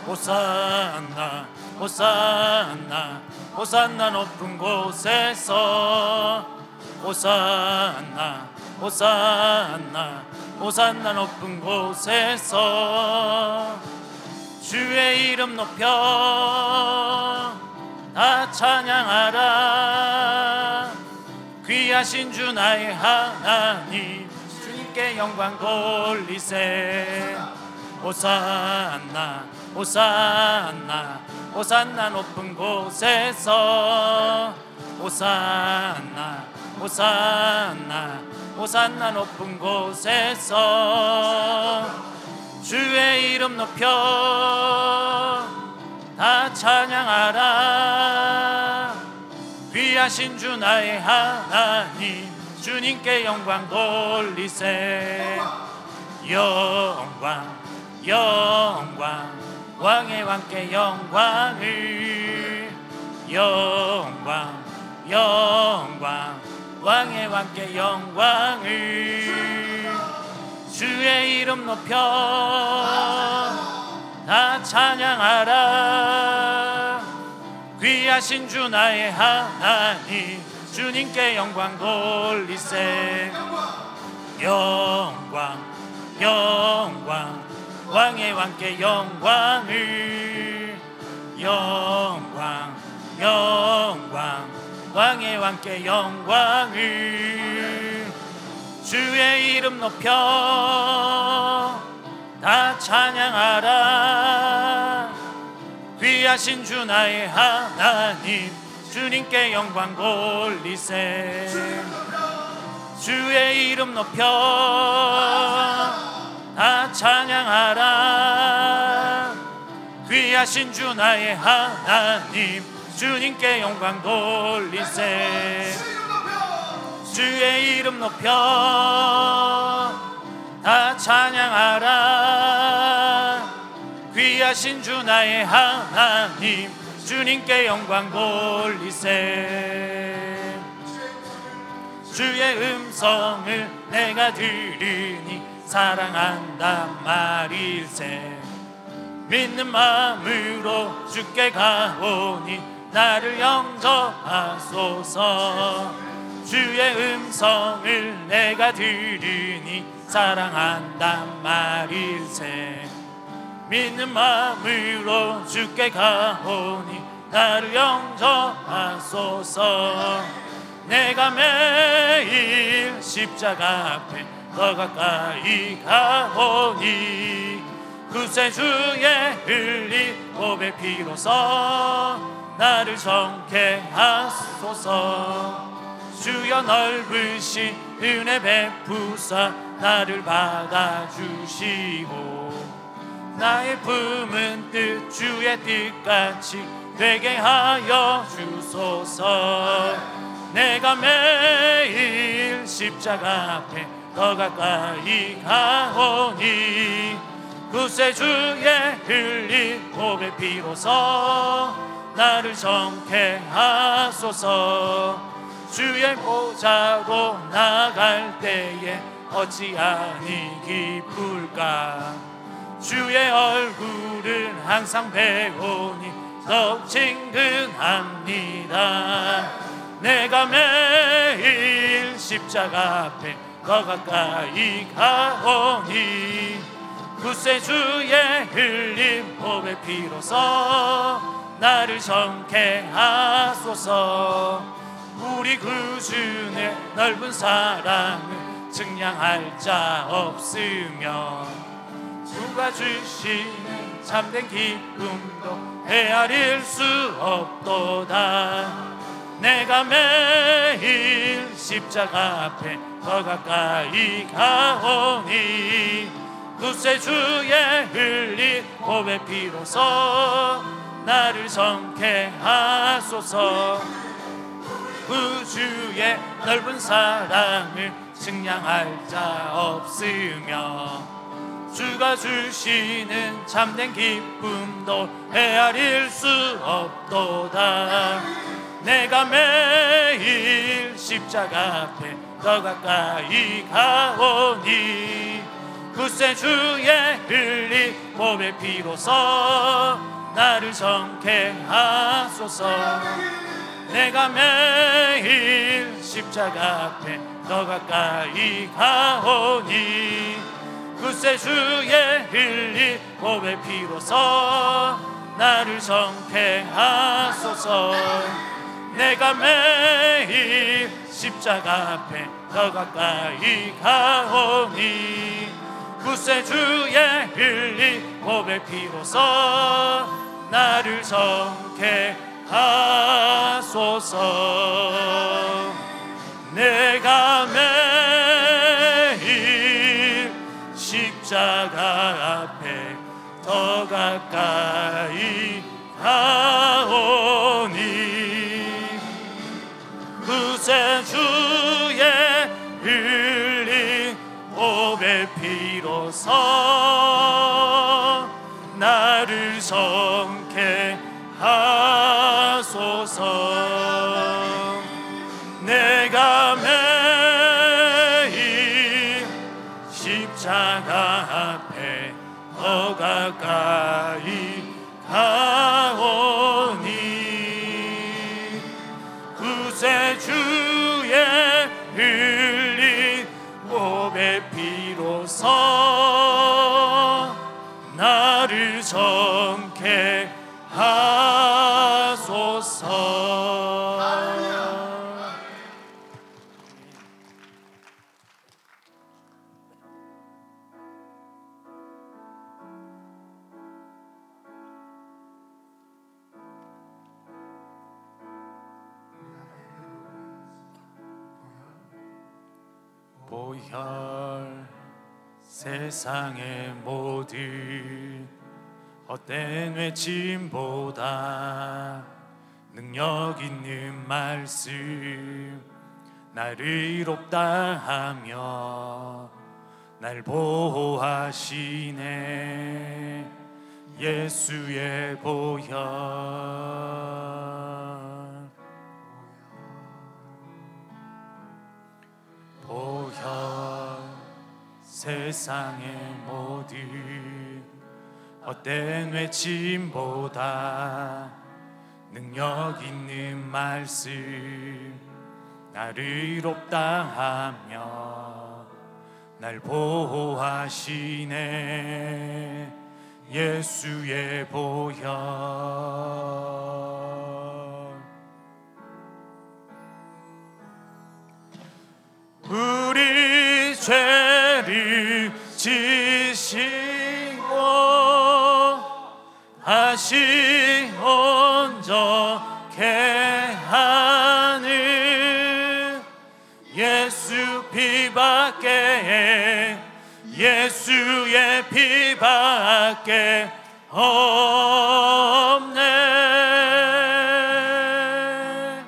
호산나 호산나 호산나 높은 곳에서 호산나 호산나 호산나 높은 곳에서 주의 이름 높여 다 찬양하라. 귀하신 주 나의 하나님 주님께 영광 돌리세. 호산나 호산나 호산나 높은 곳에서 호산나 호산나 호산나 높은 곳에서 주의 이름 높여 다 찬양하라. 귀하신 주 나의 하나님 주님께 영광 돌리세. 영광 영광 왕의 왕께 영광을. 영광 영광 왕의 왕께 영광을. 주의 이름 높여 다 찬양하라. 귀하신 주 나의 하나님 주님께 영광 돌리세. 영광 영광 왕의 왕께 영광을. 영광 영광 왕의 왕께 영광을. 주의 이름 높여 다 찬양하라. 귀하신 주 나의 하나님 주님께 영광 돌리세. 주의 이름 높여 다 찬양하라. 귀하신 주 나의 하나님 주님께 영광 돌리세. 주의 이름 높여 다 찬양하라. 귀하신 주 나의 하나님 주님께 영광 돌리세. 주의 음성을 내가 들으니 사랑한단 말일세. 믿는 마음으로 주께 가오니 나를 영접하소서. 주의 음성을 내가 들으니 사랑한단 말일세. 믿는 마음으로 주께 가오니 나를 영접하소서. 내가 매일 십자가 앞에 더 가까이 가오니 구세주의 흘린 보배 피로써 나를 정케 하소서. 주여 넓으신 은혜 베푸사 나를 받아주시고 나의 품은 뜻 주의 뜻같이 되게 하여 주소서. 내가 매일 십자가 앞에 더 가까이 가오니 구세주의 흘린 보배 피로써 나를 정케 하소서. 주의 보좌로 나갈 때에 어찌하니 기쁠까. 주의 얼굴을 항상 배우니 더욱 친근합니다. 내가 매일 십자가 앞에 더 가까이 가오니 구세주의 흘린 보배 피로써 나를 정케 하소서. 우리 구주의 넓은 사랑을 증량할 자 없으며 주가 주시는 참된 기쁨도 헤아릴 수 없도다. 내가 매일 십자가 앞에 더 가까이 가오니 구세주의 흘린 보배 피로써 나를 정케 하소서. 구주의 넓은 사랑을 증량할 자 없으며 주가 주시는 참된 기쁨도 헤아릴 수 없도다. 내가 매일 십자가 앞에 더 가까이 가오니 구세주의 흘린 몸의 피로써 나를 정케 하소서. 내가 매일 십자가 앞에 더 가까이 가오니 구세주의 흘린 몸의 피로써 나를 정케 하소서. 내가 매일 십자가 앞에 더 가까이 가오니 구세주의 흘린 몸의 피로써 나를 정케 하소서. 내가 매일 십자가 앞에 더 가까이 가오니 구세주의 흘린 몸의 피로써 나를 정케 하소서. 내가 매일 십자가 앞에 더 가까이 가오니 구세주의 흘린 몸의 피로써 나를 정케 하소서. 보혈 세상의 모든 헛된 외침보다 능력 있는 말씀 나를 의롭다 하며 날 보호하시네. 예수의 보혈. 보혈 세상의 모든 헛된 외침보다 능력 있는 말씀 나를 의롭다 하며 날 보호하시네. 예수의 보혈. 우리 죄를 지시고 다시 온전케 하는 예수 피밖에, 예수의 피밖에 없네.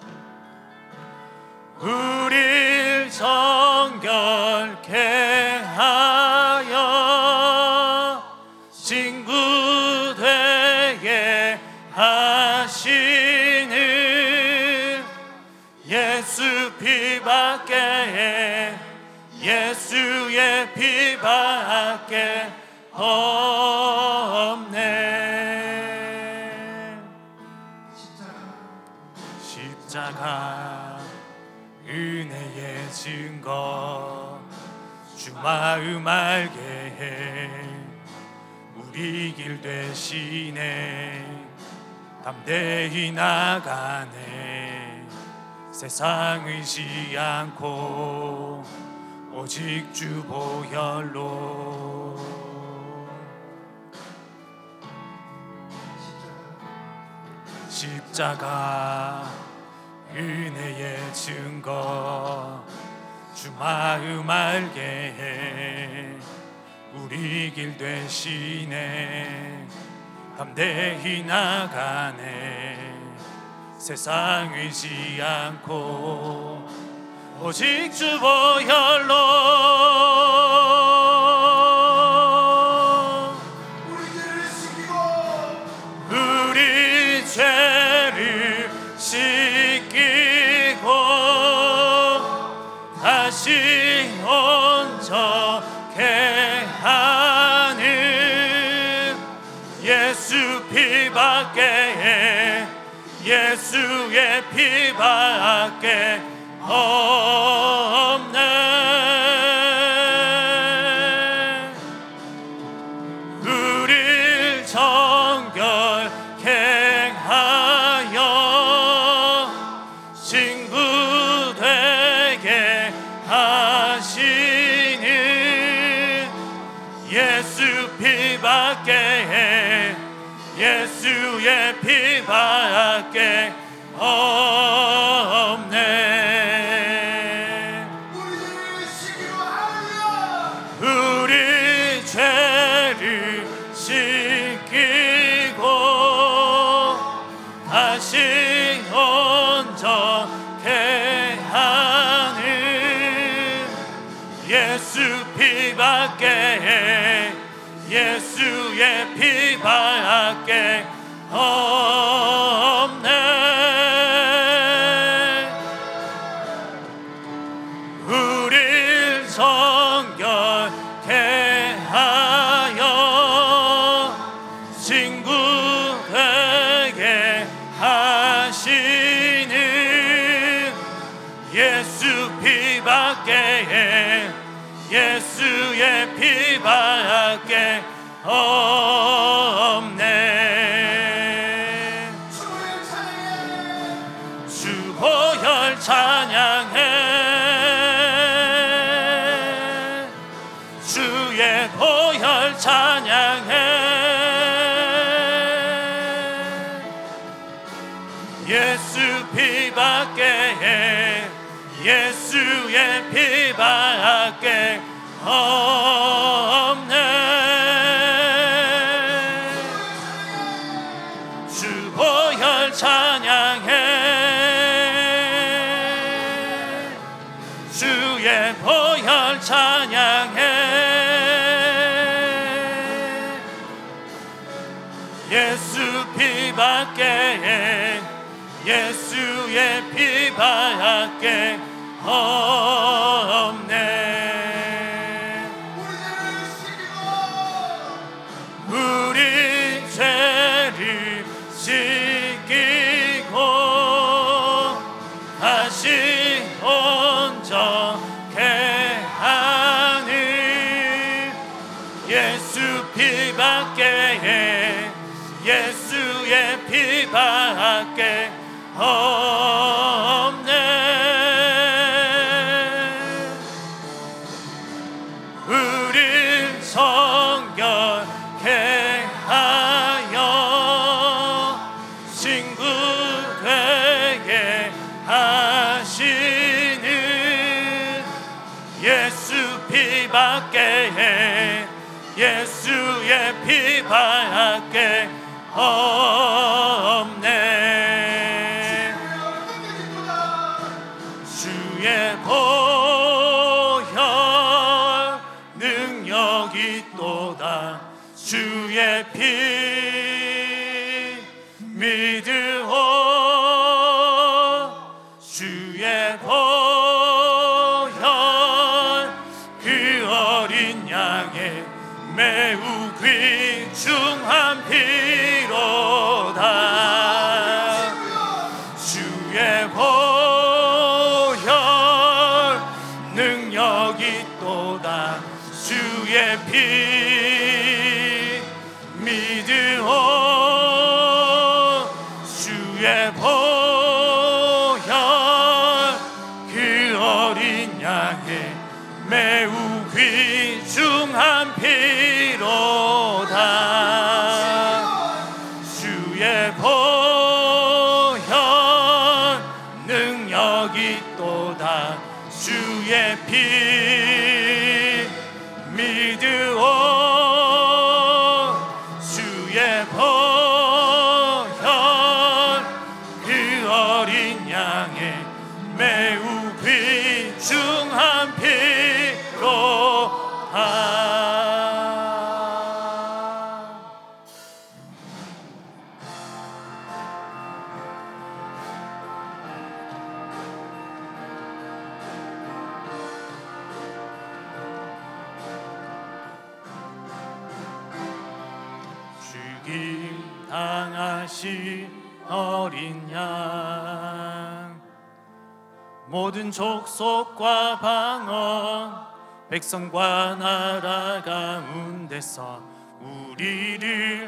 우릴 정결케 하여 친구 되게 하시는 예수 피밖에, 예수의 피밖에 없네. 십자가 은혜의 증거 주 마음 알게 해 우리 길 대신에 담대히 나가네. 세상 의지 않고 오직 주 보혈로. 십자가 은혜의 증거 주 마음 알게 해 우리 길 대신에 담대히 나가네. 세상 의지 않고 오직 주 보혈로 우리 죄를 씻기고 우리 죄를 씻기고 다시 온전케 예수 피밖에 예수의 피밖에 없네. 우릴 정결케 하여 친구 되게 하시는 예수 피밖에 예수의 피밖에 없네. 우리를 씻기로 하느냐. 우리 죄를 씻기고 다시 온전케 하는 예수 피밖에 예수의 피밖에 없네. 우릴 정결케 하여 친구 되게 하시는 예수 피밖에 예수의 피밖에 없네. 주 보혈 찬양해. 주의 보혈 찬양해. 예수 피밖에 예수의 피밖에 없네. 주 보혈 찬양해. 주의 보혈 찬양해. 예수 피밖에 예수의 피밖에 없네. 우리 죄를 씻기고 다시 온전케 하는 예수 피밖에 예수의 피밖에 없네. 우릴 정결케 하여 친구 되게 하시는 예수 피밖에 예수의 피밖에 없네. 주의 보혈 능력이 있도다. 주의 피 믿으오. 주의 보혈 그 어린 양의 매우 귀중한 피로다. 주의 보혈 능력이 있도다. 주의 피 믿으오. 주의 보혈 그 어린 양의 매우 귀중한 피로다. 주의 보혈 능력이 있도다. 주의 피 믿으오. 주의 보혈 그 어린 양의 매우 귀중한 피로다. 죽임 당하신 어린 양 모든 족속과 방언 백성과 나라 가운데서 우리를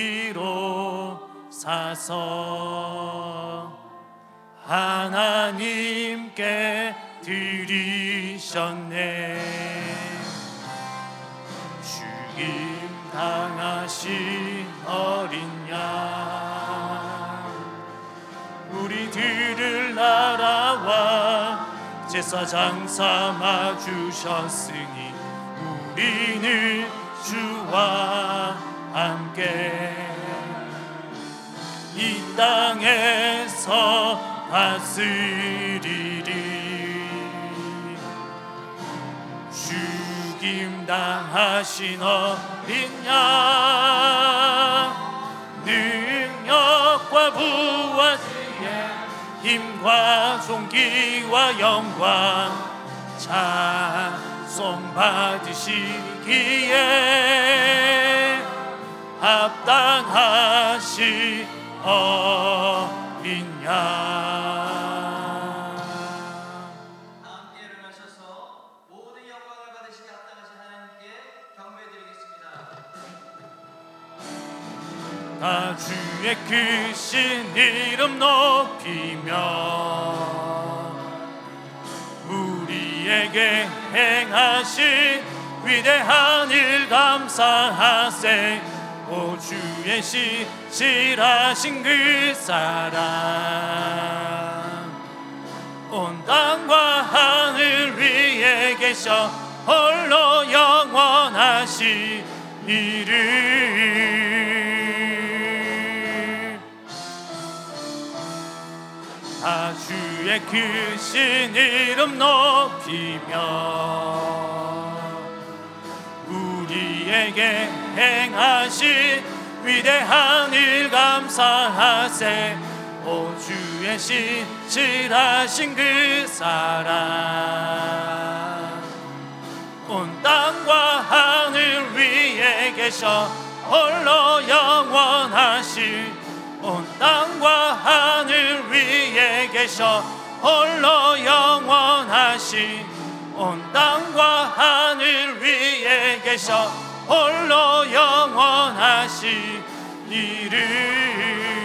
비로사서 하나님께 드리셨네. 죽임 당하신 어린 양 우리들을 나라와 제사장 삼아 주셨으니 우리는 주와 함께 이 땅에서 다스리리. 죽임 당하신 어린 양 능력과 부와 지혜 힘과 존귀와 영광 찬송 받으시기에 합당하신 어린 양. 함께 일어나셔서 모든 영광을 받으시기 합당하신 하나님께 경배드리겠습니다. 다 주의 크신 이름 높이며 우리에게 행하신 위대한 일 감사하세. 오 주의 신실하신 그 사랑 온 땅과 하늘 위에 계셔 홀로 영원하신 이름. 다 주의 크신 이름 높이며 우리에게 행하신 위대한 일 감사하세. 오 주의 신실하신 그 사랑 온 땅과 하늘 위에 계셔 홀로 영원하신 온 땅과 하늘 위에 계셔 홀로 영원하신 온 땅과 하늘 위에 계셔 홀로 영원하신 이름.